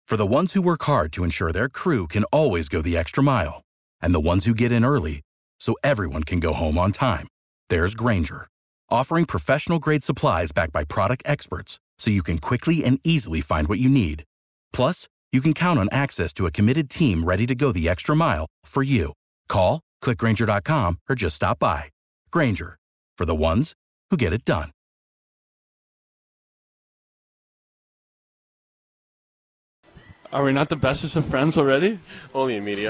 For the ones who work hard to ensure their crew can always go the extra mile, and the ones who get in early so everyone can go home on time, there's Grainger, offering professional-grade supplies backed by product experts so you can quickly and easily find what you need. Plus, you can count on access to a committed team ready to go the extra mile for you. Call, click Grainger.com, or just stop by. Grainger, for the ones who get it done. Are we not the bestest of friends already? Only in media.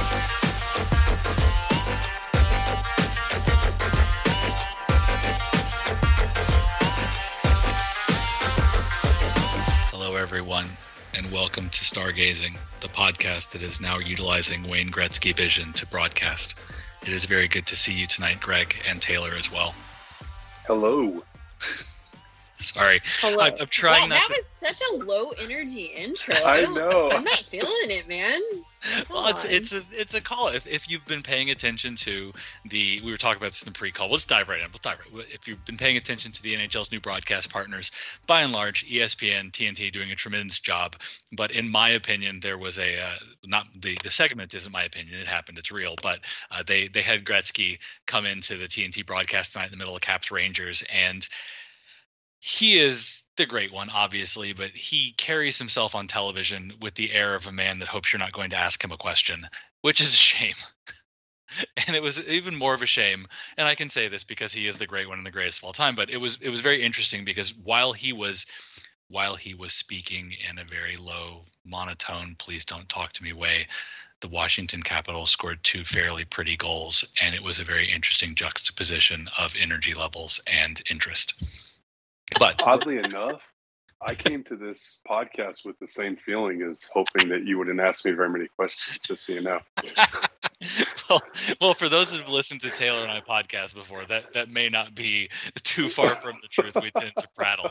Hello, everyone, and welcome to Stargazing, the podcast that is now utilizing Wayne Gretzky vision to broadcast. It is very good to see you tonight, Greg, and Taylor as well. Hello. Sorry. Hello. I'm trying not that to... was such a low energy intro. I know. I'm not feeling it, man. Well, it's a call. If you've been paying attention to we were talking about this in the pre-call. Let's dive right in. If you've been paying attention to the NHL's new broadcast partners, by and large, ESPN, TNT doing a tremendous job. But in my opinion, there was not the segment isn't my opinion. It happened. It's real. But they had Gretzky come into the TNT broadcast tonight in the middle of Caps Rangers, and he is the great one, obviously, but he carries himself on television with the air of a man that hopes you're not going to ask him a question, which is a shame. And it was even more of a shame. And I can say this because he is the great one and the greatest of all time. But it was very interesting because while he was speaking in a very low, monotone, please don't talk to me way, the Washington Capitals scored two fairly pretty goals. And it was a very interesting juxtaposition of energy levels and interest. But oddly enough, I came to this podcast with the same feeling as hoping that you wouldn't ask me very many questions, just so you know. well, for those who've listened to Taylor and I podcast before, that may not be too far from the truth. We tend to prattle.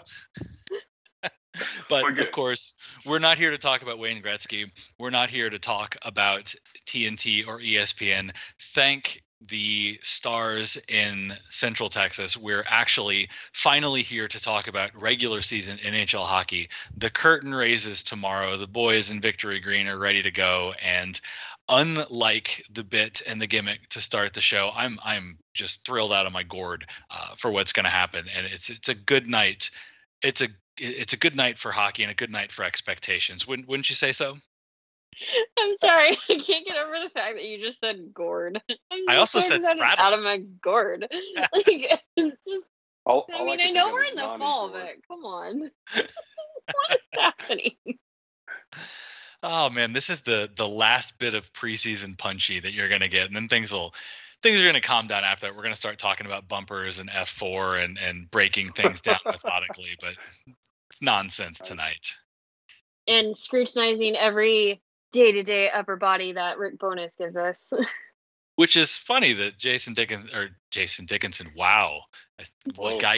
But of course, we're not here to talk about Wayne Gretzky. We're not here to talk about TNT or ESPN. Thank the stars in Central Texas. We're actually finally here to talk about regular season NHL hockey. The curtain raises tomorrow. The boys in Victory Green are ready to go. And unlike the bit and the gimmick to start the show, I'm just thrilled out of my gourd for what's going to happen. And it's a good night. It's a good night for hockey and a good night for expectations. Wouldn't you say so? I'm sorry. I can't get over the fact that you just said gourd. I also said prattle. Out of my gourd. It's just. I know we're in the fall, but come on. What is happening? Oh man, this is the last bit of preseason punchy that you're gonna get, and then things are gonna calm down after that. We're gonna start talking about bumpers and F4 and breaking things down methodically, but it's nonsense tonight. And scrutinizing every day-to-day upper body that Rick Bowness gives us. Which is funny that Jason Dickinson, wow. New guy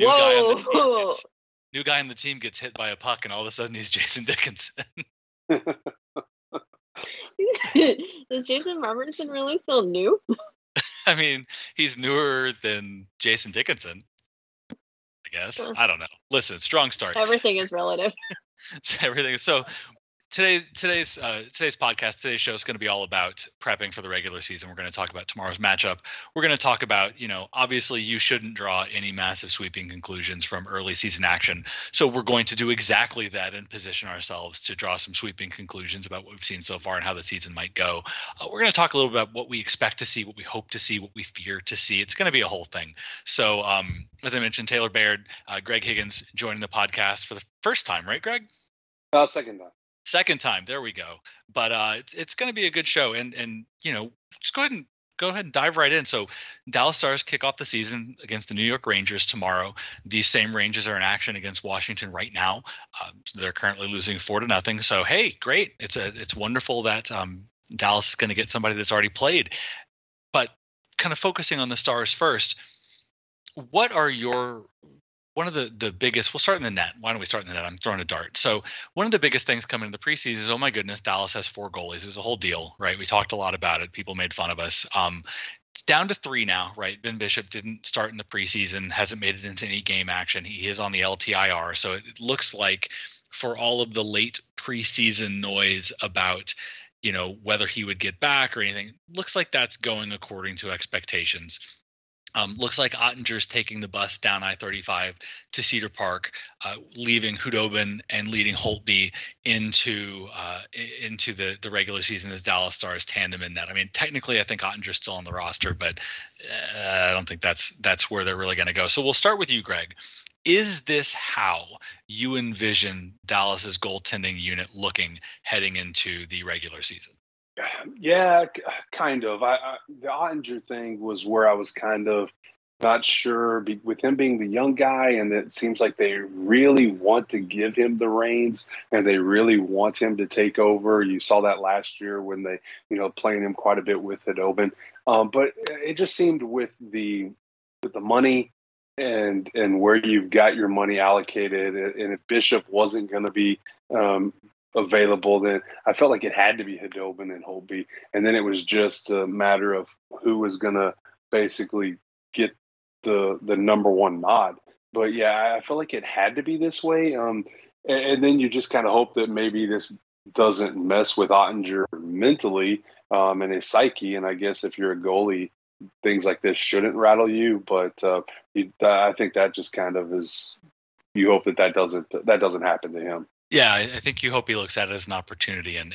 on the team gets hit by a puck and all of a sudden he's Jason Dickinson. Is Jason Robertson really still new? I mean, he's newer than Jason Dickinson, I guess. I don't know. Listen, strong start. Everything is relative. So today's podcast, today's show is going to be all about prepping for the regular season. We're going to talk about tomorrow's matchup. We're going to talk about, obviously you shouldn't draw any massive sweeping conclusions from early season action. So we're going to do exactly that and position ourselves to draw some sweeping conclusions about what we've seen so far and how the season might go. We're going to talk a little about what we expect to see, what we hope to see, what we fear to see. It's going to be a whole thing. So as I mentioned, Taylor Baird, Greg Higgins joining the podcast for the first time, right, Greg? Second time. There we go. But it's going to be a good show. And just go ahead and dive right in. So Dallas Stars kick off the season against the New York Rangers tomorrow. These same Rangers are in action against Washington right now. They're currently losing 4-0. So, hey, great. It's wonderful that Dallas is going to get somebody that's already played. But kind of focusing on the Stars first, what are one of the biggest, we'll start in the net. Why don't we start in the net? I'm throwing a dart. So one of the biggest things coming in the preseason is, oh my goodness, Dallas has 4 goalies. It was a whole deal, right? We talked a lot about it. People made fun of us. It's down to 3 now, right? Ben Bishop didn't start in the preseason, hasn't made it into any game action. He is on the LTIR. So it looks like for all of the late preseason noise about, whether he would get back or anything. Looks like that's going according to expectations. Looks like Ottinger's taking the bus down I-35 to Cedar Park, leaving Khudobin and leading Holtby into the regular season as Dallas Stars tandem in net. I mean, technically, I think Ottinger's still on the roster, but I don't think that's where they're really going to go. So we'll start with you, Greg. Is this how you envision Dallas's goaltending unit looking heading into the regular season? Yeah, kind of. The Ottinger thing was where I was kind of not sure with him being the young guy, and it seems like they really want to give him the reins and they really want him to take over. You saw that last year when they, playing him quite a bit with Khudobin. But it just seemed with the money and where you've got your money allocated, and if Bishop wasn't going to be available, then I felt like it had to be Khudobin and Holtby, and then it was just a matter of who was going to basically get the number one nod. But yeah, I felt like it had to be this way. And then you just kind of hope that maybe this doesn't mess with Ottinger mentally and his psyche. And I guess if you're a goalie, things like this shouldn't rattle you. But I think that just kind of is. You hope that doesn't happen to him. Yeah, I think you hope he looks at it as an opportunity, and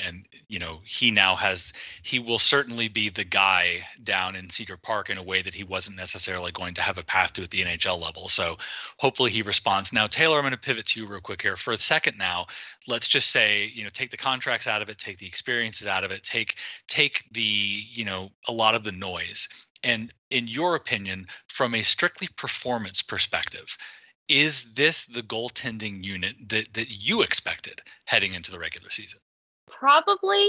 he will certainly be the guy down in Cedar Park in a way that he wasn't necessarily going to have a path to at the NHL level. So hopefully he responds. Now, Taylor, I'm going to pivot to you real quick here for a second. Now, let's just say, take the contracts out of it, take the experiences out of it, take the, a lot of the noise. And in your opinion, from a strictly performance perspective, is this the goaltending unit that you expected heading into the regular season? Probably.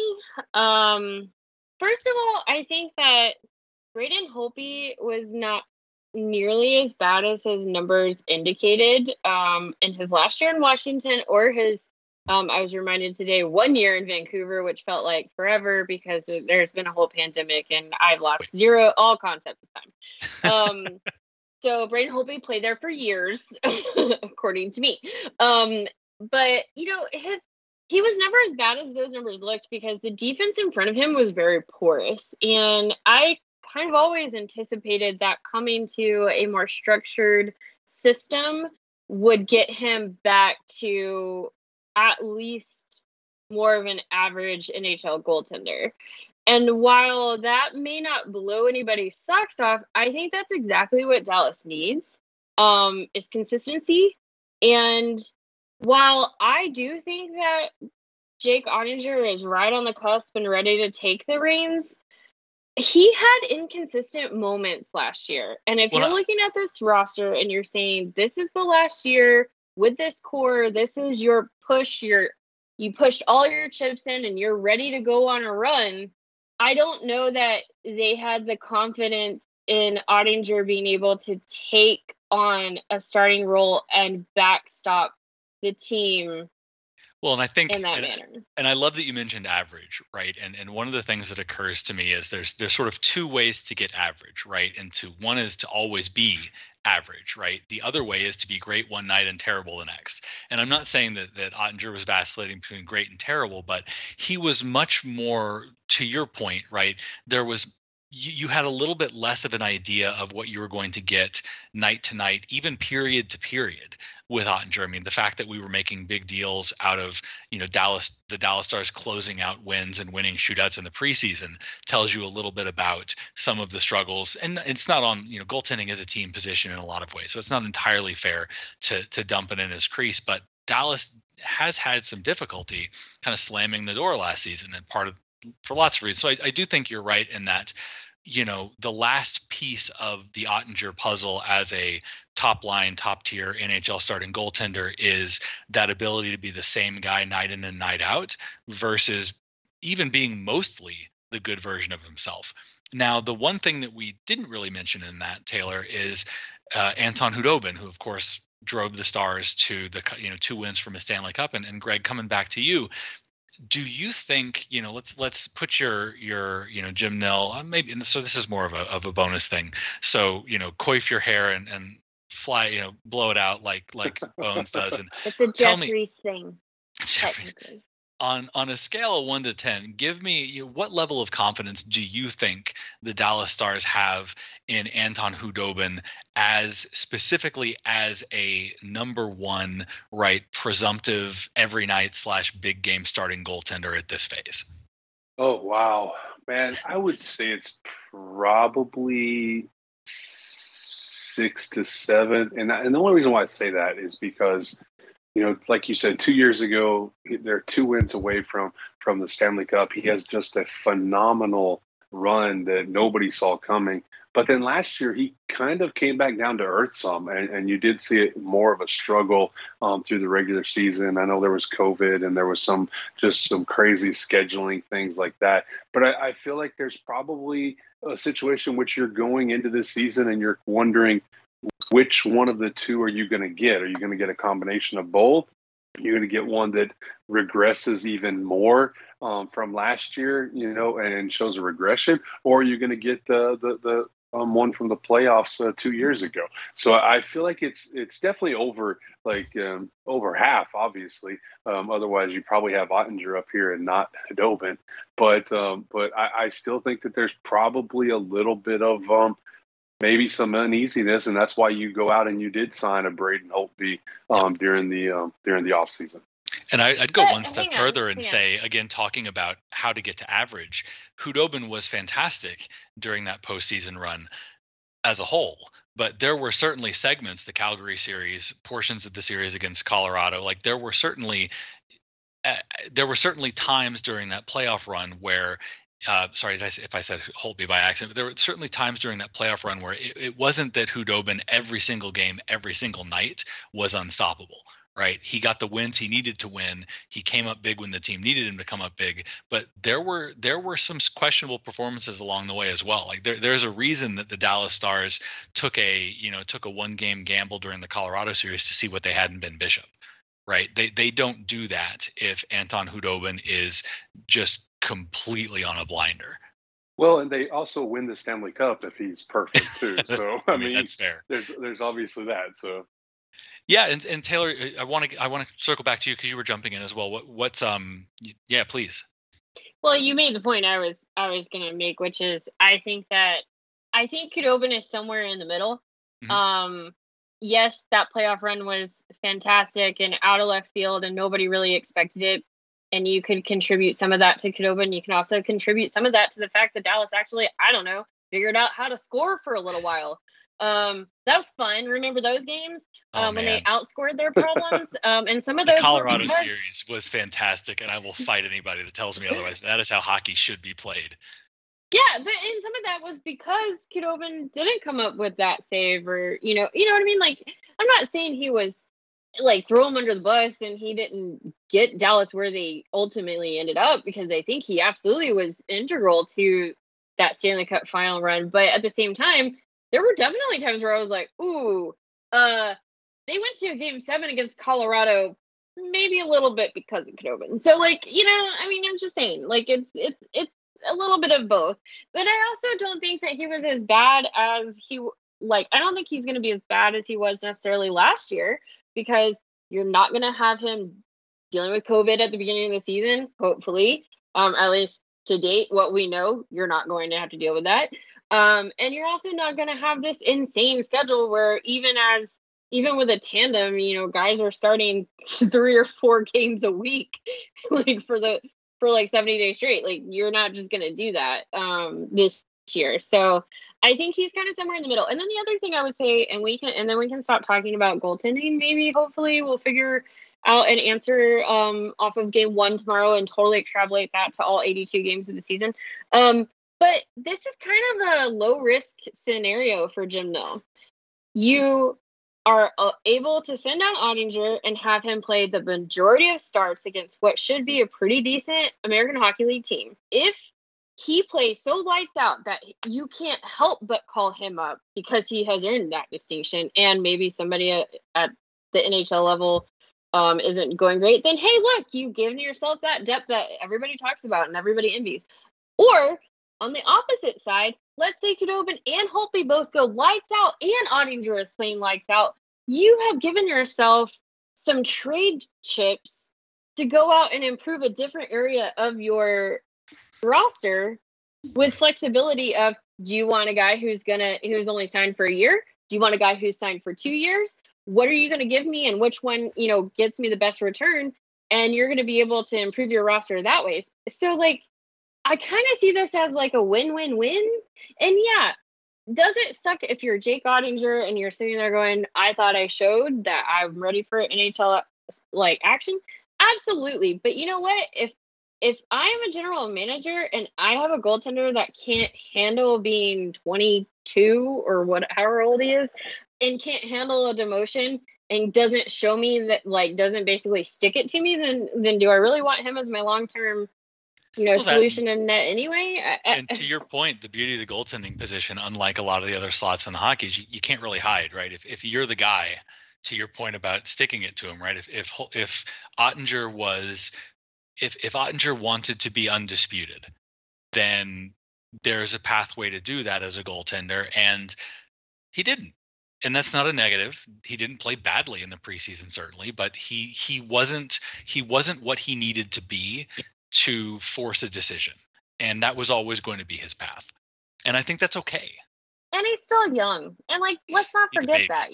First of all, I think that Braden Holtby was not nearly as bad as his numbers indicated in his last year in Washington or his, I was reminded today, 1 year in Vancouver, which felt like forever because there's been a whole pandemic and I've lost all concept of time. So Braden Holtby played there for years, according to me. But, he was never as bad as those numbers looked because the defense in front of him was very porous. And I kind of always anticipated that coming to a more structured system would get him back to at least more of an average NHL goaltender. And while that may not blow anybody's socks off, I think that's exactly what Dallas needs, is consistency. And while I do think that Jake Ottinger is right on the cusp and ready to take the reins, he had inconsistent moments last year. And if you're looking at this roster and you're saying, this is the last year with this core, this is your push, you pushed all your chips in and you're ready to go on a run, I don't know that they had the confidence in Ottinger being able to take on a starting role and backstop the team. Well, and I think in that manner. And I love that you mentioned average, right? And one of the things that occurs to me is there's sort of two ways to get average, right? One is to always be average, right? The other way is to be great one night and terrible the next. And I'm not saying that Ottinger was vacillating between great and terrible, but he was much more, to your point, right? There was you had a little bit less of an idea of what you were going to get night to night, even period to period with Ottinger. I mean, the fact that we were making big deals out of, the Dallas Stars closing out wins and winning shootouts in the preseason tells you a little bit about some of the struggles. And it's not on, goaltending is a team position in a lot of ways. So it's not entirely fair to dump it in his crease, but Dallas has had some difficulty kind of slamming the door last season, and for lots of reasons. So I do think you're right in that, the last piece of the Ottinger puzzle as a top tier NHL starting goaltender is that ability to be the same guy night in and night out versus even being mostly the good version of himself. Now, the one thing that we didn't really mention in that, Taylor, is Anton Khudobin, who of course drove the Stars to the 2 wins from a Stanley Cup. And Greg, coming back to you, do you think, let's put your Jim Nill, maybe, so this is more of a bonus thing. So, coif your hair and fly, blow it out like Bones does. And it's a Jeff Reese thing. technically. On a scale of 1 to 10, give me what level of confidence do you think the Dallas Stars have in Anton Khudobin as specifically as a number one, right, presumptive every night / big game starting goaltender at this phase? Oh, wow. Man, I would say it's probably 6 to 7. And the only reason why I say that is because, like you said, 2 years ago, they're 2 wins away from the Stanley Cup. He has just a phenomenal run that nobody saw coming. But then last year, he kind of came back down to earth some, and you did see it more of a struggle through the regular season. I know there was COVID and there was some crazy scheduling, things like that. But I feel like there's probably a situation which you're going into this season and you're wondering, which one of the two are you going to get? Are you going to get a combination of both? You're going to get one that regresses even more from last year, and shows a regression, or are you going to get the one from the playoffs 2 years ago? So I feel like it's definitely over half, obviously. Otherwise, you probably have Ottinger up here and not Khudobin. But I still think that there's probably a little bit of maybe some uneasiness, and that's why you go out and you did sign a Braden Holtby during the off season. And I'd go one step further and say, again, talking about how to get to average, Khudobin was fantastic during that postseason run as a whole. But there were certainly segments, the Calgary series, portions of the series against Colorado, like there were certainly times during that playoff run where sorry if I said Holtby by accident, but there were certainly times during that playoff run where it wasn't that Khudobin every single game, every single night was unstoppable, right? He got the wins he needed to win. He came up big when the team needed him to come up big, but there were some questionable performances along the way as well. Like there's a reason that the Dallas Stars took a 1-game gamble during the Colorado series to see what they had in Ben Bishop, right? They don't do that if Anton Khudobin is just completely on a blinder. Well, and they also win the Stanley Cup if he's perfect too. So I mean that's fair. There's obviously that. So yeah, and Taylor, I want to circle back to you because you were jumping in as well. What's yeah, please. Well, you made the point I was going to make, which is I think Khudobin is somewhere in the middle. Mm-hmm. Yes, that playoff run was fantastic and out of left field, and nobody really expected it. And you could contribute some of that to Khudobin. You can also contribute some of that to the fact that Dallas actually, figured out how to score for a little while. That was fun. Remember those games when they outscored their problems? And some of those Colorado series was fantastic, and I will fight anybody that tells me otherwise. That is how hockey should be played. Yeah, but and some of that was because Khudobin didn't come up with that save, or you know what I mean. Like, I'm not saying he was like throw him under the bus and he didn't get Dallas where they ultimately ended up, because I think he absolutely was integral to that Stanley Cup final run. But at the same time, there were definitely times where I was like, ooh, they went to Game 7 against Colorado, maybe a little bit because of Khudobin. So like, I'm just saying, like it's a little bit of both. But I also don't think that he was as bad as I don't think he's going to be as bad as he was necessarily last year, because you're not going to have him dealing with COVID at the beginning of the season, hopefully. At least to date, what we know, you're not going to have to deal with that. And you're also not going to have this insane schedule where even with a tandem, guys are starting 3 or 4 games a week, like for 70 days straight. Like, you're not just going to do that this year. So I think he's kind of somewhere in the middle. And then the other thing I would say, and then we can stop talking about goaltending. Maybe, hopefully, we'll figure out an answer off of Game 1 tomorrow and totally extrapolate that to all 82 games of the season. But this is kind of a low risk scenario for Jim Nill. You are able to send down Ottinger and have him play the majority of starts against what should be a pretty decent American Hockey League team. If he plays so lights out that you can't help but call him up because he has earned that distinction, and maybe somebody at the NHL level isn't going great, then hey, look, you've given yourself that depth that everybody talks about and everybody envies. Or on the opposite side, let's say Khudobin and Holtby both go lights out and Ottinger is playing lights out. You have given yourself some trade chips to go out and improve a different area of your roster with flexibility of, do you want a guy who's only signed for a year? Do you want a guy who's signed for 2 years? What are you going to give me, and which one, gets me the best return? And you're going to be able to improve your roster that way. So, like, I kind of see this as like a win-win-win. And yeah, does it suck if you're Jake Ottinger and you're sitting there going, I thought I showed that I'm ready for NHL like action? Absolutely. But you know what? If I am a general manager and I have a goaltender that can't handle being 22 or however old he is, and can't handle a demotion and doesn't show me that, like, doesn't basically stick it to me, then do I really want him as my long-term, solution in net anyway? And to your point, the beauty of the goaltending position, unlike a lot of the other slots in the hockey, is you can't really hide, right? If you're the guy, to your point about sticking it to him, right? If Ottinger was, if Ottinger wanted to be undisputed, then there's a pathway to do that as a goaltender, and he didn't. And that's not a negative. He didn't play badly in the preseason, certainly, but he wasn't what he needed to be to force a decision. And that was always going to be his path. And I think that's okay. And he's still young. And, like, let's not forget that,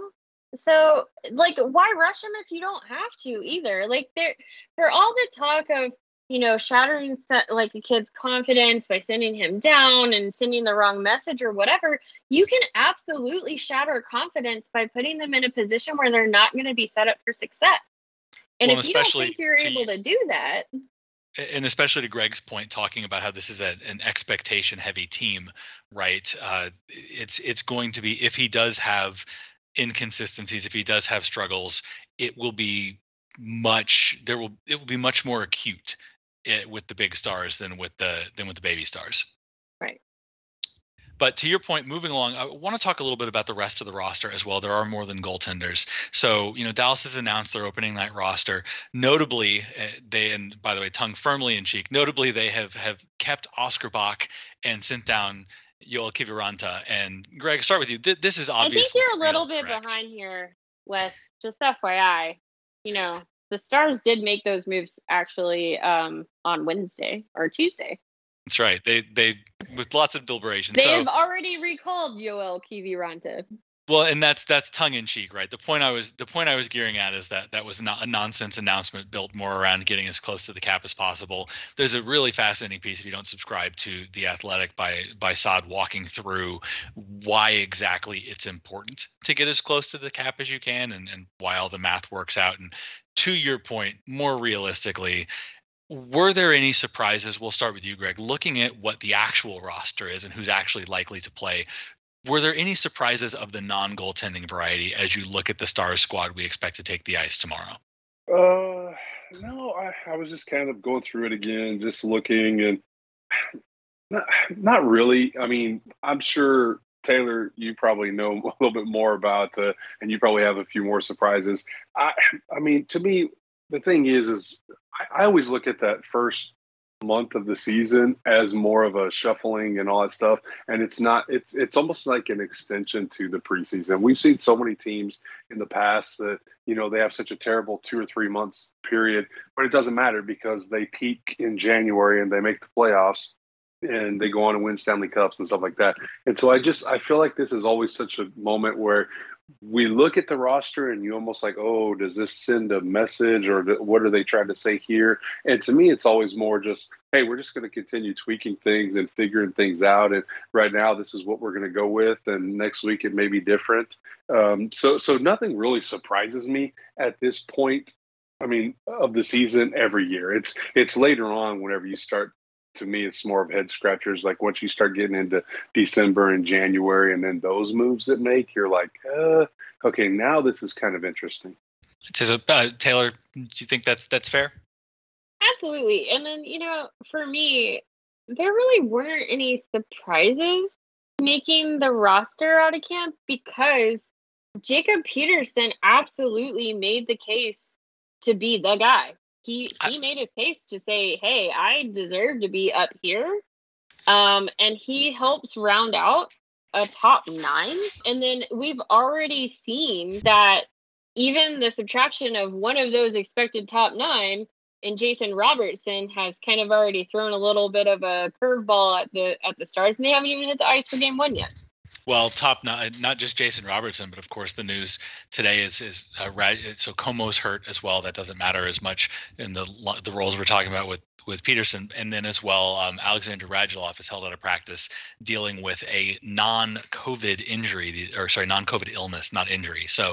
So, like, why rush him if you don't have to either? Like, for all the talk of, shattering like a kid's confidence by sending him down and sending the wrong message or whatever, you can absolutely shatter confidence by putting them in a position where they're not going to be set up for success. And if you don't think you're able to do that. And especially to Greg's point, talking about how this is an expectation heavy team, right? It's going to be, if he does have inconsistencies, if he does have struggles, it will be much more acute with the big stars than with the baby stars. Right. But to your point, moving along, I want to talk a little bit about the rest of the roster as well. There are more than goaltenders. So, Dallas has announced their opening night roster. Notably, and by the way, tongue firmly in cheek, notably they have kept Oscar Bach and sent down Yoel Kiviranta. And Greg, start with you. This is obviously, I think you're a little bit behind here, Wes. Just FYI, the Stars did make those moves actually on Wednesday or Tuesday. That's right. They with lots of deliberation. They have already recalled Yoel Kiviranta. Well, and that's tongue in cheek, right? The point I was gearing at is that was not a nonsense announcement built more around getting as close to the cap as possible. There's a really fascinating piece, if you don't subscribe to The Athletic, by Saad, walking through why exactly it's important to get as close to the cap as you can, and why all the math works out. And to your point, more realistically, were there any surprises? We'll start with you, Greg. Looking at what the actual roster is and who's actually likely to play, were there any surprises of the non-goaltending variety as you look at the Stars squad we expect to take the ice tomorrow? No, I was just kind of going through it again, just looking, and not really. I mean, I'm sure, Taylor, you probably know a little bit more about, and you probably have a few more surprises. I mean, to me, the thing is I always look at that first month of the season as more of a shuffling and all that stuff, and it's almost like an extension to the preseason. We've seen so many teams in the past that they have such a terrible 2 or 3 months period, but it doesn't matter because they peak in January and they make the playoffs and they go on and win Stanley Cups and stuff like that. And so I feel like this is always such a moment where we look at the roster and you almost like, oh, does this send a message, or what are they trying to say here? And to me, it's always more just, hey, we're just going to continue tweaking things and figuring things out. And right now, this is what we're going to go with. And next week, it may be different. So nothing really surprises me at this point. I mean, of the season every year. It's later on whenever you start. To me, it's more of head scratchers. Like once you start getting into December and January, and then those moves that make, you're like, okay, now this is kind of interesting. Taylor, do you think that's fair? Absolutely. And then, for me, there really weren't any surprises making the roster out of camp, because Jacob Peterson absolutely made the case to be the guy. He made his case to say, hey, I deserve to be up here. And he helps round out a top 9. And then we've already seen that even the subtraction of one of those expected top 9 And Jason Robertson has kind of already thrown a little bit of a curveball at the Stars, and they haven't even hit the ice for game 1 yet. Well, not just Jason Robertson, but of course the news today is so Como's hurt as well. That doesn't matter as much in the roles we're talking about with Peterson, and then as well, Alexander Radulov is held out of practice dealing with a non-COVID injury, non-COVID illness, not injury. So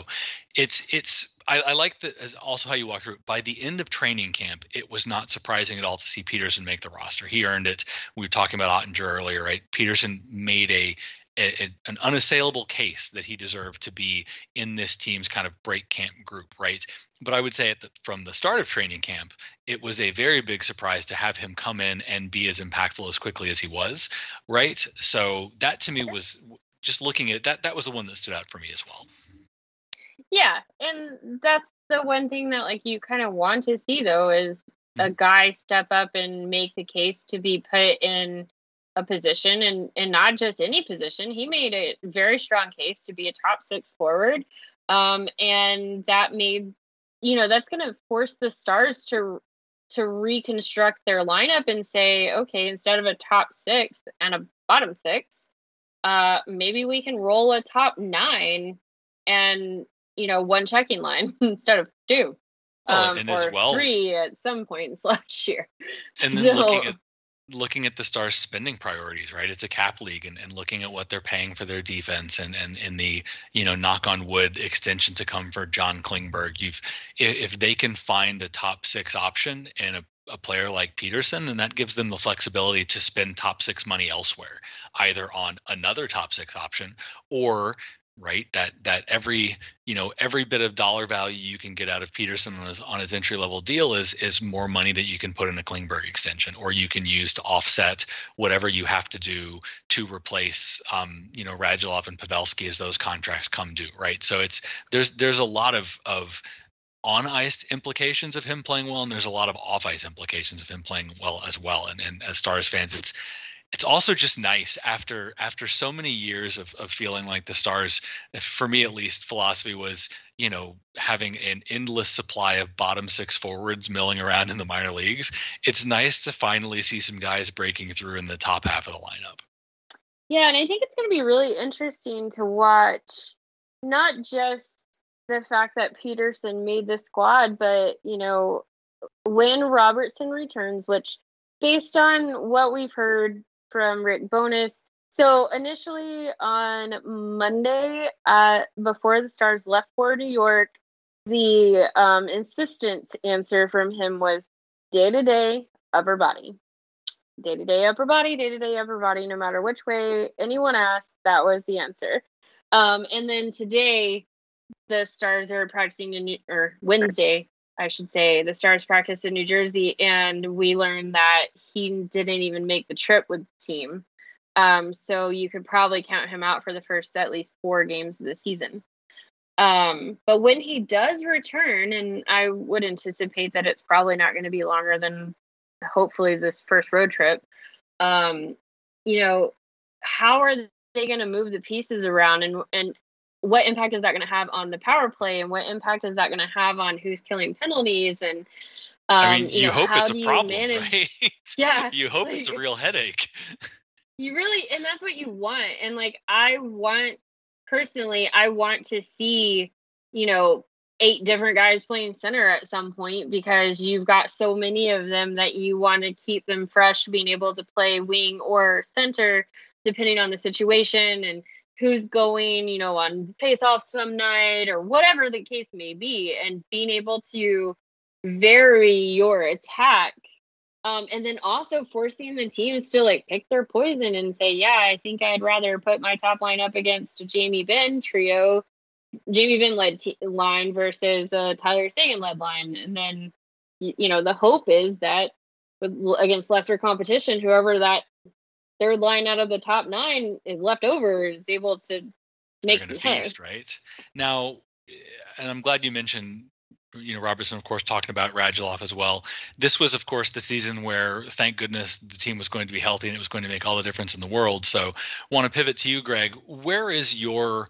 I like that also how you walk through it. By the end of training camp, it was not surprising at all to see Peterson make the roster. He earned it. We were talking about Ottinger earlier, right? Peterson made an unassailable case that he deserved to be in this team's kind of break camp group, right? But I would say from the start of training camp, it was a very big surprise to have him come in and be as impactful as quickly as he was, right? So that to me was, just looking at that was the one that stood out for me as well. Yeah, and that's the one thing that like you kind of want to see though is a guy step up and make the case to be put in a position, and not just any position. He made a very strong case to be a top 6 forward. And that made, that's going to force the Stars to reconstruct their lineup and say, okay, instead of a top 6 and a bottom 6, maybe we can roll a top 9 and, 1 checking line instead of 2. And or as well, 3 at some points last year. And then looking at the Stars' spending priorities, right? It's a cap league, and looking at what they're paying for their defense, and in the knock on wood extension to come for John Klingberg. If they can find a top 6 option in a player like Peterson, then that gives them the flexibility to spend top 6 money elsewhere, either on another top 6 option or right that every bit of dollar value you can get out of Peterson on his entry level deal is more money that you can put in a Klingberg extension, or you can use to offset whatever you have to do to replace Radulov and Pavelski as those contracts come due, right? So there's a lot of on ice implications of him playing well, and there's a lot of off ice implications of him playing well as well. And as Stars fans, it's also just nice after so many years of feeling like the Stars, for me at least, philosophy was, having an endless supply of bottom 6 forwards milling around in the minor leagues. It's nice to finally see some guys breaking through in the top half of the lineup. Yeah, and I think it's going to be really interesting to watch, not just the fact that Peterson made the squad, but, when Robertson returns, which based on what we've heard from Rick Bowness. So initially on Monday, before the Stars left for New York, the insistent answer from him was day-to-day upper body. Day-to-day upper body, day-to-day upper body, no matter which way anyone asked, that was the answer. And then today, the Stars are practicing Wednesday, I should say, the Stars practice in New Jersey, and we learned that he didn't even make the trip with the team. So you could probably count him out for the first at least 4 games of the season. But when he does return, and I would anticipate that it's probably not going to be longer than hopefully this first road trip, how are they going to move the pieces around, and what impact is that going to have on the power play, and what impact is that going to have on who's killing penalties? And you hope it's a problem, right? Yeah, you hope it's a real headache. You really, and that's what you want. And I want to see 8 different guys playing center at some point, because you've got so many of them that you want to keep them fresh, being able to play wing or center depending on the situation and who's going, on face-offs some night or whatever the case may be, and being able to vary your attack. And then also forcing the teams to pick their poison and say, yeah, I think I'd rather put my top line up against a Jamie Benn trio, Jamie Benn led line versus Tyler Seguin led line. And then, the hope is that against lesser competition, whoever that third line out of the top 9 is left over is able to make some feast, right? Now, and I'm glad you mentioned Robertson, of course, talking about Radulov as well. This was, of course, the season where, thank goodness, the team was going to be healthy and it was going to make all the difference in the world. So, want to pivot to you, Greg. Where is your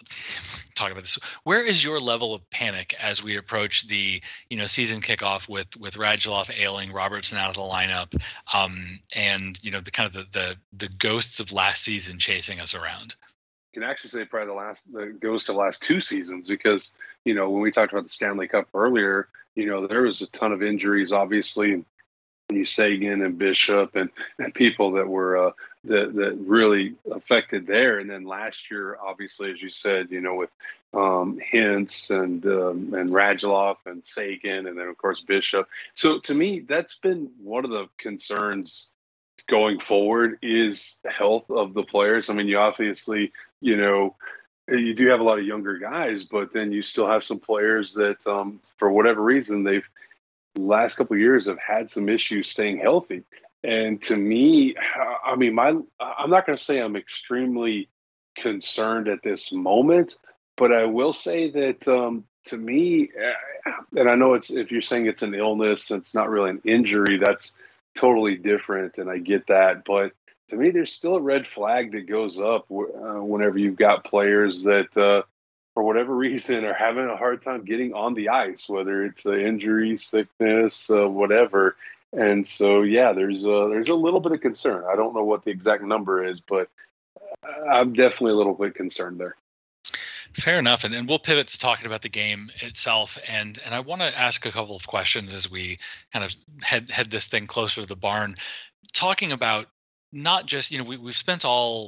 level of panic as we approach the season kickoff with Radulov ailing, Robertson out of the lineup, and the kind of the ghosts of last season chasing us around? Can actually say probably the ghost of the last 2 seasons, because when we talked about the Stanley Cup earlier, there was a ton of injuries, obviously. Sagan and Bishop and people that were that really affected there. And then last year, obviously, as you said, with Hintz and Radulov and Sagan, and then of course Bishop. So to me, that's been one of the concerns going forward, is the health of the players. I mean, you obviously, you do have a lot of younger guys, but then you still have some players that, for whatever reason, they've last couple of years have had some issues staying healthy. And to me, I mean, I'm not going to say I'm extremely concerned at this moment, but I will say that to me, and I know if you're saying it's an illness, it's not really an injury, that's totally different, and I get that. But to me, there's still a red flag that goes up whenever you've got players that, for whatever reason, are having a hard time getting on the ice, whether it's injury, sickness, whatever. And so, yeah, there's a little bit of concern. I don't know what the exact number is, but I'm definitely a little bit concerned there. Fair enough. And we'll pivot to talking about the game itself. And I want to ask a couple of questions as we kind of head this thing closer to the barn, talking about not just, we've spent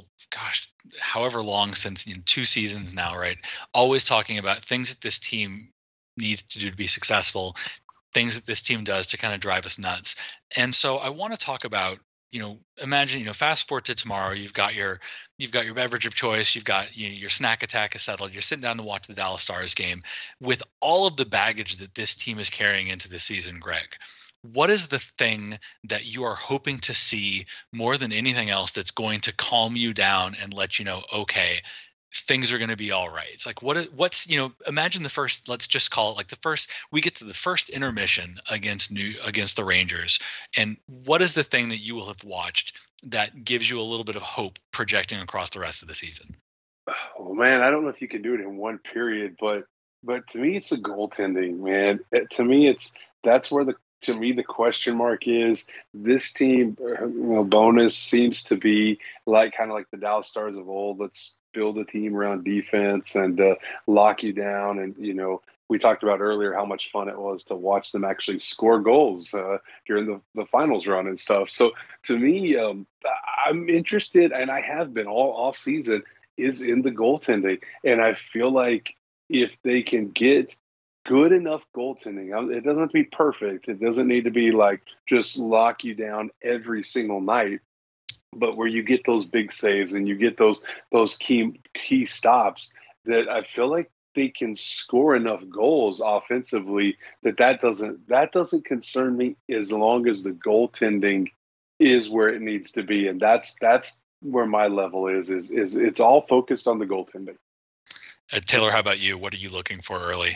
however long since 2 seasons now, right? Always talking about things that this team needs to do to be successful, things that this team does to kind of drive us nuts. And so I want to talk about, imagine, fast forward to tomorrow, you've got your beverage of choice, you've got your snack attack is settled, you're sitting down to watch the Dallas Stars game with all of the baggage that this team is carrying into the season, Greg. What is the thing that you are hoping to see more than anything else that's going to calm you down and let you know, okay, things are going to be all right? It's like, what's, imagine the first, let's just call it like we get to the first intermission against the Rangers. And what is the thing that you will have watched that gives you a little bit of hope projecting across the rest of the season? Oh man, I don't know if you can do it in one period, but to me, it's the goaltending, man. To me, that's where the question mark is. This team, Bonus seems to be kind of like the Dallas Stars of old. Let's build a team around defense and lock you down. And, we talked about earlier how much fun it was to watch them actually score goals during the finals run and stuff. So to me, I'm interested, and I have been all off season, is in the goaltending. And I feel like if they can get good enough goaltending, it doesn't have to be perfect. It doesn't need to be just lock you down every single night, but where you get those big saves and you get those key stops, that I feel like they can score enough goals offensively that doesn't concern me, as long as the goaltending is where it needs to be. And that's where my level is it's all focused on the goaltending. Taylor, how about you? What are you looking for early?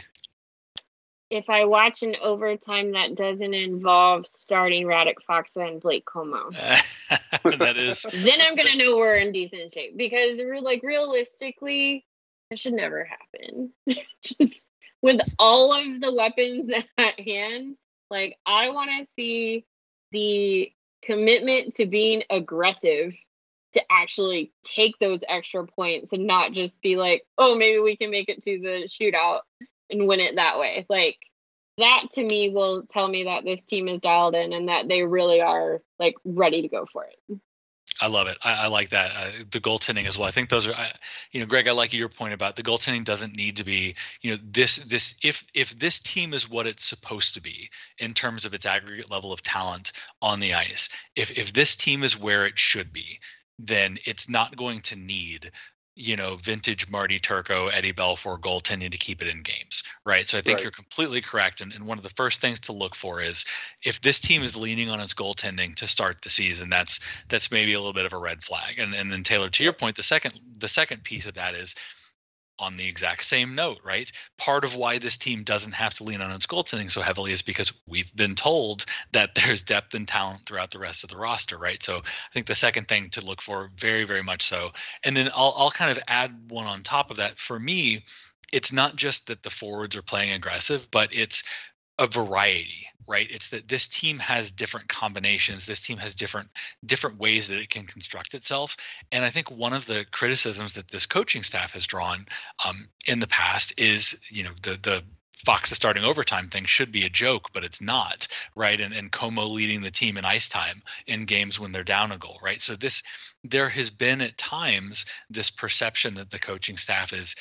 If I watch an overtime that doesn't involve starting Radek Faksa and Blake Como, that is, then I'm gonna know we're in decent shape, because realistically, that should never happen. Just with all of the weapons at hand, I want to see the commitment to being aggressive, to actually take those extra points and not just be oh, maybe we can make it to the shootout and win it that way. That to me will tell me that this team is dialed in and that they really are ready to go for it. I love it. I like that. The goaltending as well. I think those are, Greg, I like your point about the goaltending doesn't need to be, if this team is what it's supposed to be in terms of its aggregate level of talent on the ice, if this team is where it should be, then it's not going to need vintage Marty Turco, Eddie Belfour goaltending to keep it in games, right? So I think You're completely correct. And one of the first things to look for is if this team is leaning on its goaltending to start the season, that's maybe a little bit of a red flag. And then Taylor, to your point, the second piece of that is on the exact same note, right? Part of why this team doesn't have to lean on its goaltending so heavily is because we've been told that there's depth and talent throughout the rest of the roster, right? So I think the second thing to look for, very, very much so. And then I'll kind of add one on top of that. For me, it's not just that the forwards are playing aggressive, but it's a variety, right? It's that this team has different combinations. This team has different ways that it can construct itself. And I think one of the criticisms that this coaching staff has drawn in the past is, the Fox is starting overtime thing should be a joke, but it's not, right? And Como leading the team in ice time in games when they're down a goal, right? So there has been at times this perception that the coaching staff is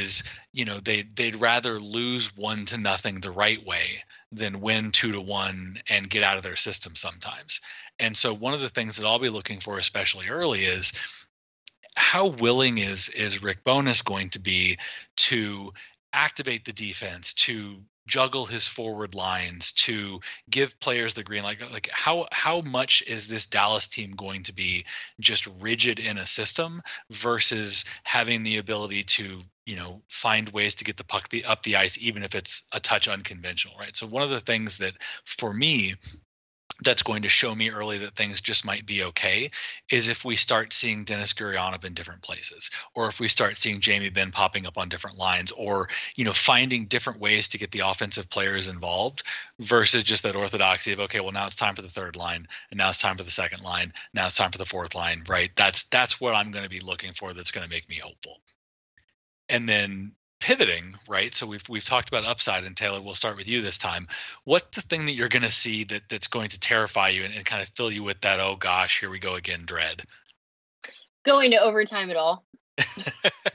they'd rather lose 1-0 the right way than win 2-1 and get out of their system sometimes. And so one of the things that I'll be looking for, especially early, is how willing is Rick Bowness going to be to activate the defense, to juggle his forward lines, to give players the green light. Like how much is this Dallas team going to be just rigid in a system versus having the ability to find ways to get the puck up the ice, even if it's a touch unconventional, right? So one of the things that for me that's going to show me early that things just might be okay is if we start seeing Denis Gurianov in different places, or if we start seeing Jamie Benn popping up on different lines, or finding different ways to get the offensive players involved versus just that orthodoxy of, okay, well, now it's time for the third line, and now it's time for the second line, now it's time for the fourth line, right? That's what I'm going to be looking for. That's going to make me hopeful. And then pivoting, right? So we've talked about upside, and Taylor, we'll start with you this time. What's the thing that you're going to see that's going to terrify you and kind of fill you with that, oh gosh, here we go again, dread? Going to overtime at all. In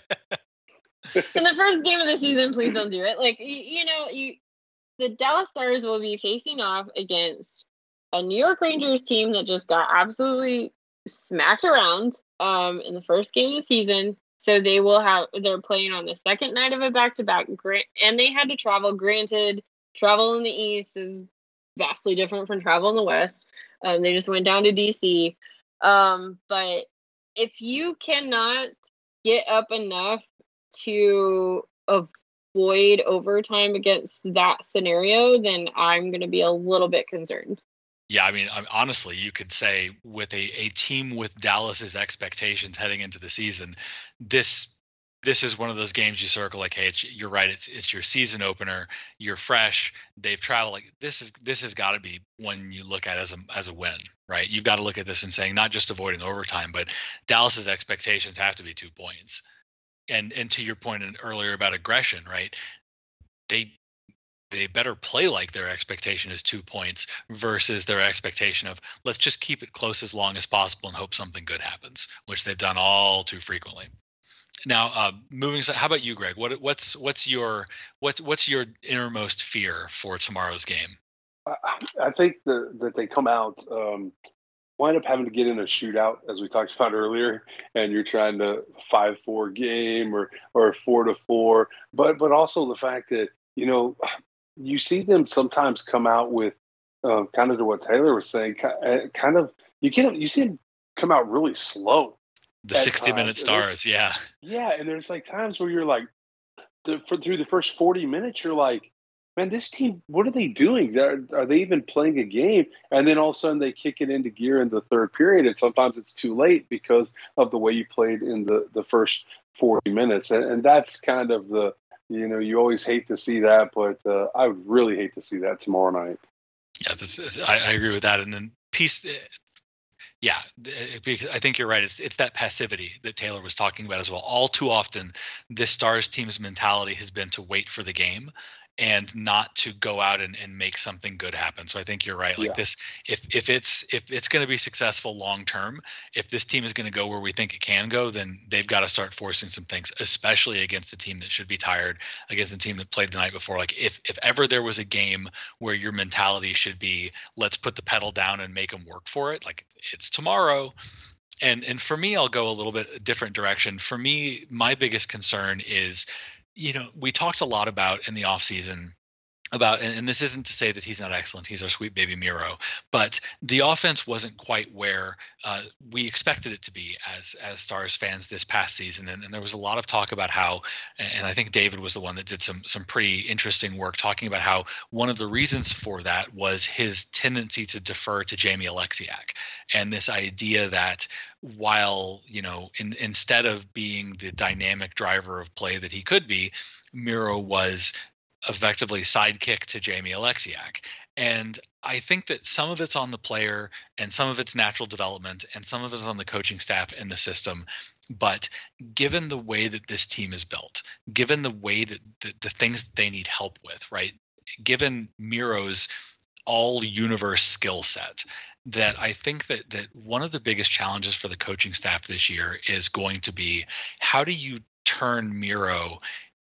the first game of the season, please don't do it. Like, the Dallas Stars will be facing off against a New York Rangers team that just got absolutely smacked around in the first game of the season. So they're playing on the second night of a back-to-back, and they had to travel. Granted, travel in the East is vastly different from travel in the West. They just went down to DC. But if you cannot get up enough to avoid overtime against that scenario, then I'm going to be a little bit concerned. Yeah, I mean, honestly, you could say with a team with Dallas's expectations heading into the season, this is one of those games you circle like, hey, you're right. It's your season opener. You're fresh. They've traveled. Like this has got to be one you look at as a win, right? You've got to look at this and saying not just avoiding overtime, but Dallas's expectations have to be 2 points. And to your point earlier about aggression, right? They better play like their expectation is 2 points versus their expectation of let's just keep it close as long as possible and hope something good happens, which they've done all too frequently. Now, moving. How about you, Greg? What's your innermost fear for tomorrow's game? I think that they come out, wind up having to get in a shootout, as we talked about earlier, and you're trying to 5-4 game or 4-4, but also the fact that you see them sometimes come out with kind of to what Taylor was saying, kind of you see them come out really slow. The 60-minute Stars, yeah. Yeah, and there's like times where you're like, through the first 40 minutes, you're like, man, this team, what are they doing? Are they even playing a game? And then all of a sudden they kick it into gear in the third period, and sometimes it's too late because of the way you played in the first 40 minutes. And that's kind of the, you always hate to see that, but I would really hate to see that tomorrow night. Yeah, I agree with that. And then yeah, because I think you're right. It's that passivity that Taylor was talking about as well. All too often, this Stars team's mentality has been to wait for the game and not to go out and make something good happen. So I think you're right. Like this, if it's going to be successful long term, if this team is going to go where we think it can go, then they've got to start forcing some things, especially against a team that should be tired, against a team that played the night before. Like if ever there was a game where your mentality should be, let's put the pedal down and make them work for it, like it's tomorrow. And for me, I'll go a little bit different direction. For me, my biggest concern is, we talked a lot about in the offseason about, and this isn't to say that he's not excellent, he's our sweet baby Miro, but the offense wasn't quite where we expected it to be as Stars fans this past season. And there was a lot of talk about how, and I think David was the one that did some pretty interesting work talking about how one of the reasons for that was his tendency to defer to Jamie Alexiak, and this idea that while, instead of being the dynamic driver of play that he could be, Miro was effectively sidekick to Jamie Alexiak. And I think that some of it's on the player and some of it's natural development and some of it's on the coaching staff and the system. But given the way that this team is built, given the way that the things that they need help with, right? Given Miro's all universe skill set, that I think that one of the biggest challenges for the coaching staff this year is going to be, how do you turn Miro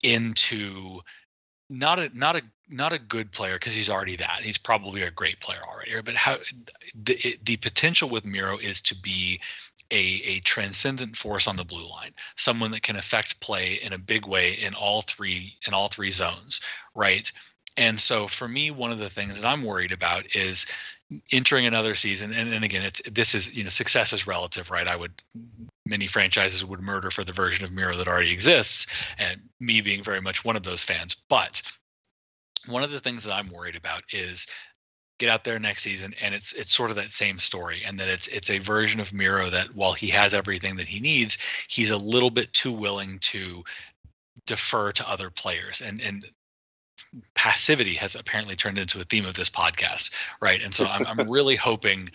into not a good player, because he's already that. He's probably a great player already. But how the potential with Miro is to be a transcendent force on the blue line, someone that can affect play in a big way in all three zones, right? And so for me, one of the things that I'm worried about is entering another season. And again, success is relative, right? Many franchises would murder for the version of Miro that already exists, and me being very much one of those fans. But one of the things that I'm worried about is get out there next season and it's sort of that same story, and that it's a version of Miro that, while he has everything that he needs, he's a little bit too willing to defer to other players, and passivity has apparently turned into a theme of this podcast, right? And so I'm really hoping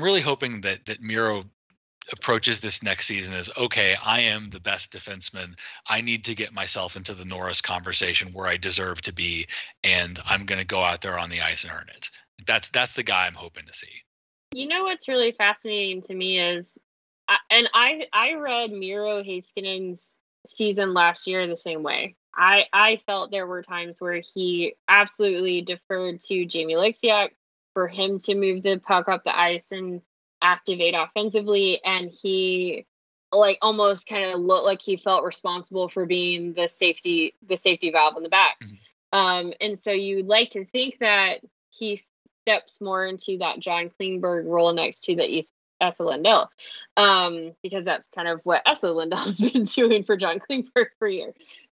that Miro approaches this next season as, okay, I am the best defenseman. I need to get myself into the Norris conversation where I deserve to be, and I'm going to go out there on the ice and earn it. That's the guy I'm hoping to see. What's really fascinating to me is, I read Miro Heiskanen's season last year the same way. I felt there were times where he absolutely deferred to Jamie Alexiak for him to move the puck up the ice and activate offensively, and he almost kind of looked like he felt responsible for being the safety valve in the back. Mm-hmm. And so you'd like to think that he steps more into that John Klingberg role next to the Esa Lindell, because that's kind of what Esa Lindell's been doing for John Klingberg for years.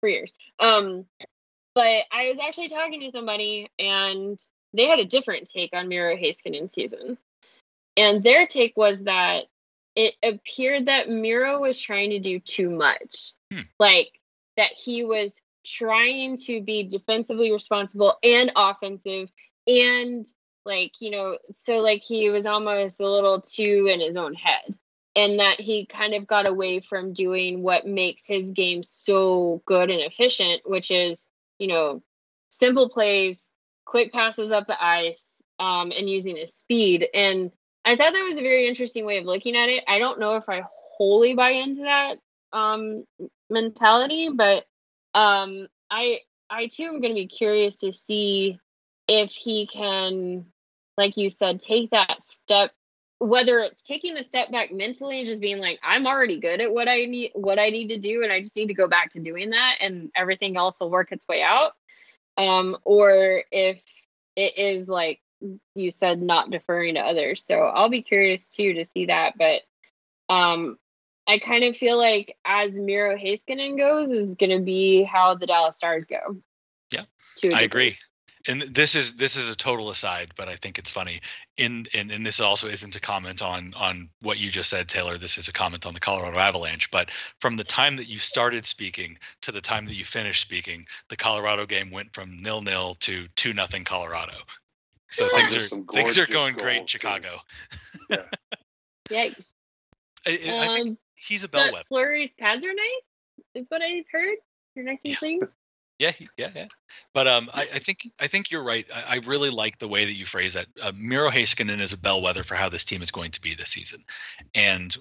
But I was actually talking to somebody, and they had a different take on Miro Heiskanen's season. And their take was that it appeared that Miro was trying to do too much. That he was trying to be defensively responsible and offensive, and so he was almost a little too in his own head, and that he kind of got away from doing what makes his game so good and efficient, which is, simple plays, quick passes up the ice, and using his speed. And I thought that was a very interesting way of looking at it. I don't know if I wholly buy into that mentality, but I too am going to be curious to see if he can, like you said, take that step, whether it's taking the step back mentally and just being like, I'm already good at what I need to do, and I just need to go back to doing that, and everything else will work its way out. Or if it is, like you said, not deferring to others. So I'll be curious too to see that. But I kind of feel like as Miro Heiskanen goes is going to be how the Dallas Stars go. Yeah, I agree. And this is a total aside, but I think it's funny. And this also isn't a comment on what you just said, Taylor. This is a comment on the Colorado Avalanche. But from the time that you started speaking to the time that you finished speaking, the Colorado game went from 0-0 to 2-0 Colorado. So things are going great in Chicago. Yeah. Yeah. I think he's a bellwether. Fleury's pads are nice, is what I've heard. They're nice and clean. Yeah. But I think you're right. I really like the way that you phrase that. Miro Heiskanen is a bellwether for how this team is going to be this season, and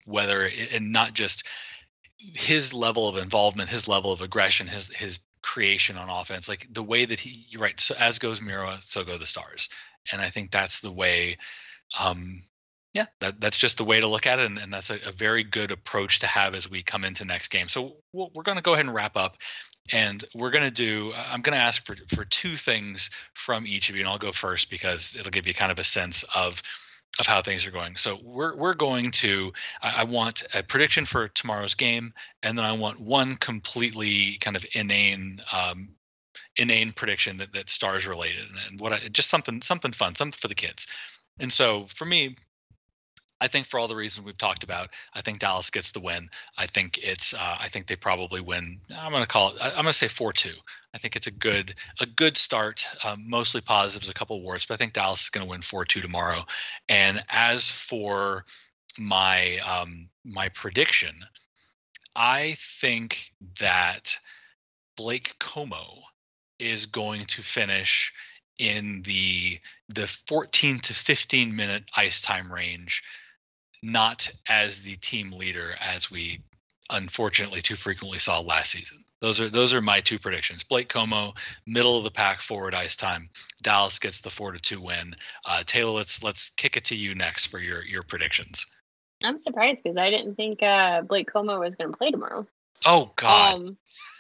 not just his level of involvement, his level of aggression, his creation on offense, like the way that you're right. So as goes Miro, so go the Stars, and I think that's the way Yeah, that's just the way to look at it, and that's a very good approach to have as we come into next game. So we're going to go ahead and wrap up, and we're going to do. I'm going to ask for two things from each of you, and I'll go first because it'll give you kind of a sense of how things are going. So we're going to. I want a prediction for tomorrow's game, and then I want one completely kind of inane prediction that Stars related, and just something fun, something for the kids. And so for me, I think for all the reasons we've talked about, I think Dallas gets the win. I think I think they probably win. I'm going to say 4-2. I think it's a good start. Mostly positives, a couple warts, but I think Dallas is going to win 4-2 tomorrow. And as for my my prediction, I think that Blake Comeau is going to finish in the 14 to 15 minute ice time range, not as the team leader as we unfortunately too frequently saw last season. Those are my two predictions. Blake Comeau, middle of the pack forward ice time. Dallas gets the 4-2 win. Taylor, let's kick it to you next for your predictions. I'm surprised because I didn't think Blake Comeau was going to play tomorrow. Oh God.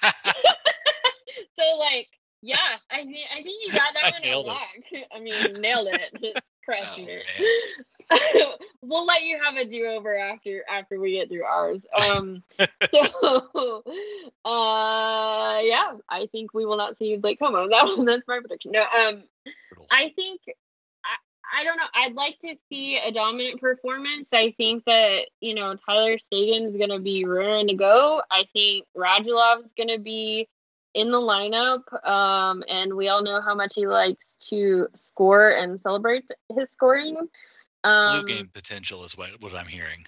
So yeah, I think you got that one on lock. I mean, nailed it. Just crushing it. We'll let you have a do-over after we get through ours. Yeah, I think we will not see Blake Comeau. That's my prediction. No, I think I don't know. I'd like to see a dominant performance. I think that Tyler Seguin is going to be raring to go. I think Radulov is going to be in the lineup, and we all know how much he likes to score and celebrate his scoring. Flu game potential is what I'm hearing.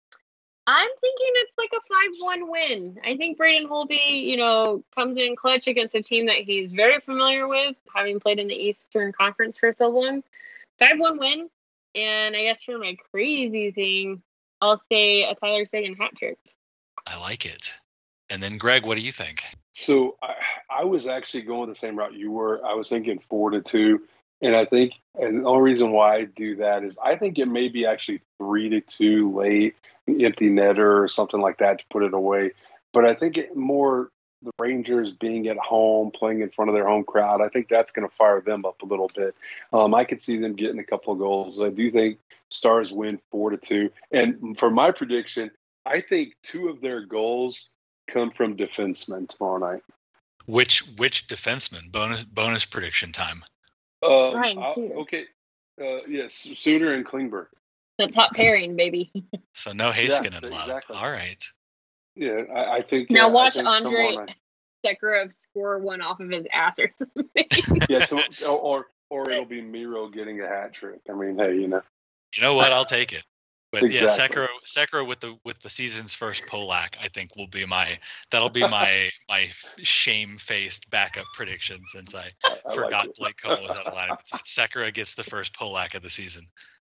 I'm thinking it's like a 5-1 win. I think Braden Holtby, comes in clutch against a team that he's very familiar with, having played in the Eastern Conference for so long. 5-1 win, and I guess for my crazy thing, I'll say a Tyler Seguin hat trick. I like it. And then, Greg, what do you think? So I was actually going the same route you were. I was thinking 4-2. And I think, and the only reason why I do that is I think it may be actually 3-2 late, empty netter or something like that to put it away. But I think it more the Rangers being at home, playing in front of their home crowd, I think that's going to fire them up a little bit. I could see them getting a couple of goals. I do think Stars win 4-2. And for my prediction, I think 2 of their goals come from defensemen tomorrow night. Which defenseman? Bonus prediction time. Ryan Suter. Okay. Yes, Suter and Klingberg. The top pairing, baby. So no Haskin in love. Exactly. All right. Yeah, I think. Now watch Andrei Sekharov score one off of his ass or something. Yeah, or it'll be Miro getting a hat trick. I mean, hey, You know what? I'll take it. But exactly. Yeah, Sekharov with the season's first Polak, I think that'll be my shame-faced backup prediction since I forgot like Blake Comeau was out of lineup. Sekharov gets the first Polak of the season.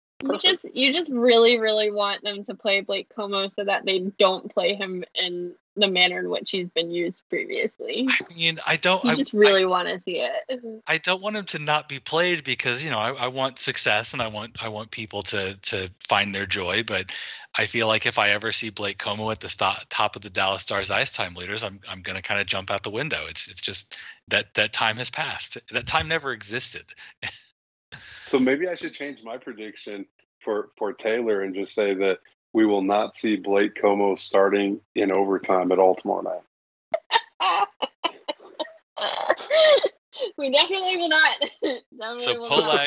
You just really, really want them to play Blake Comeau so that they don't play him in the manner in which he's been used previously. I mean, I really want to see it. I don't want him to not be played because I want success and I want people to find their joy. But I feel like if I ever see Blake Comeau at the top of the Dallas Stars ice time leaders, I'm going to kind of jump out the window. It's just that time has passed. That time never existed. So maybe I should change my prediction for Taylor and just say that we will not see Blake Comeau starting in overtime at all tomorrow night. We definitely will not. So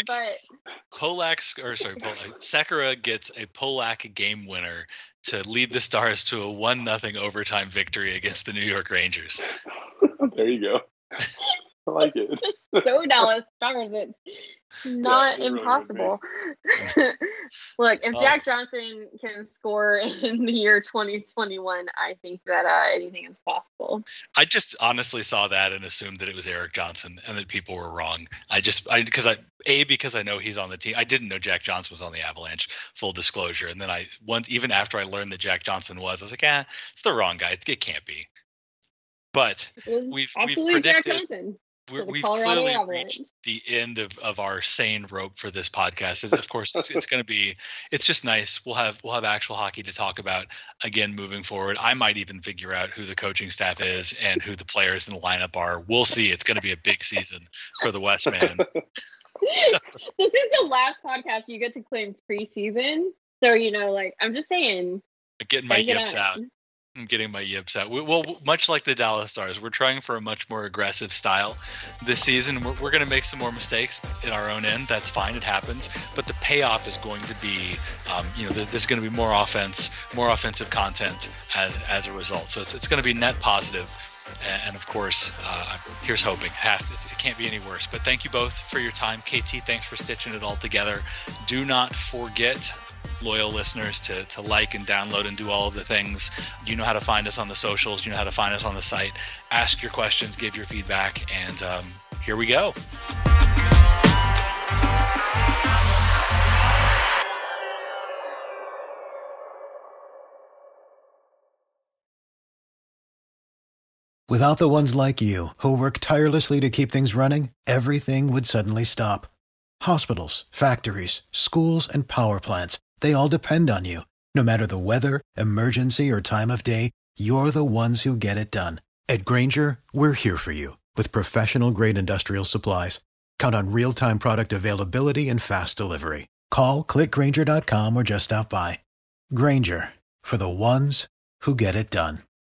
Sekharov gets a Polak game winner to lead the Stars to a 1-0 overtime victory against the New York Rangers. There you go. I like it. It's just so Dallas Stars. It's not impossible. Really Look, if Jack Johnson can score in the year 2021, I think that anything is possible. I just honestly saw that and assumed that it was Erik Johnson and that people were wrong. Because I know he's on the team. I didn't know Jack Johnson was on the Avalanche, full disclosure. And then even after I learned that Jack Johnson was, I was like, it's the wrong guy. It can't be. But we've predicted. Jack Johnson. we've clearly reached the end of our sane rope for this podcast. Of course, it's going to be. It's just nice. We'll have actual hockey to talk about again moving forward. I might even figure out who the coaching staff is and who the players in the lineup are. We'll see. It's going to be a big season for the West, man. This is the last podcast you get to claim preseason. So, I'm just saying. Getting my yips out. I'm getting my yips out. Well, much like the Dallas Stars, we're trying for a much more aggressive style this season. We're going to make some more mistakes in our own end. That's fine. It happens. But the payoff is going to be, there's going to be more offense, more offensive content as a result. So it's going to be net positive. And of course, here's hoping. It can't be any worse. But thank you both for your time. KT, thanks for stitching it all together. Do not forget, loyal listeners, to like and download and do all of the things. You know how to find us on the socials. You know how to find us on the site. Ask your questions, give your feedback, and here we go. Without the ones like you, who work tirelessly to keep things running, everything would suddenly stop. Hospitals, factories, schools, and power plants, they all depend on you. No matter the weather, emergency, or time of day, you're the ones who get it done. At Grainger, we're here for you with professional-grade industrial supplies. Count on real-time product availability and fast delivery. Call, click Grainger.com, or just stop by. Grainger, for the ones who get it done.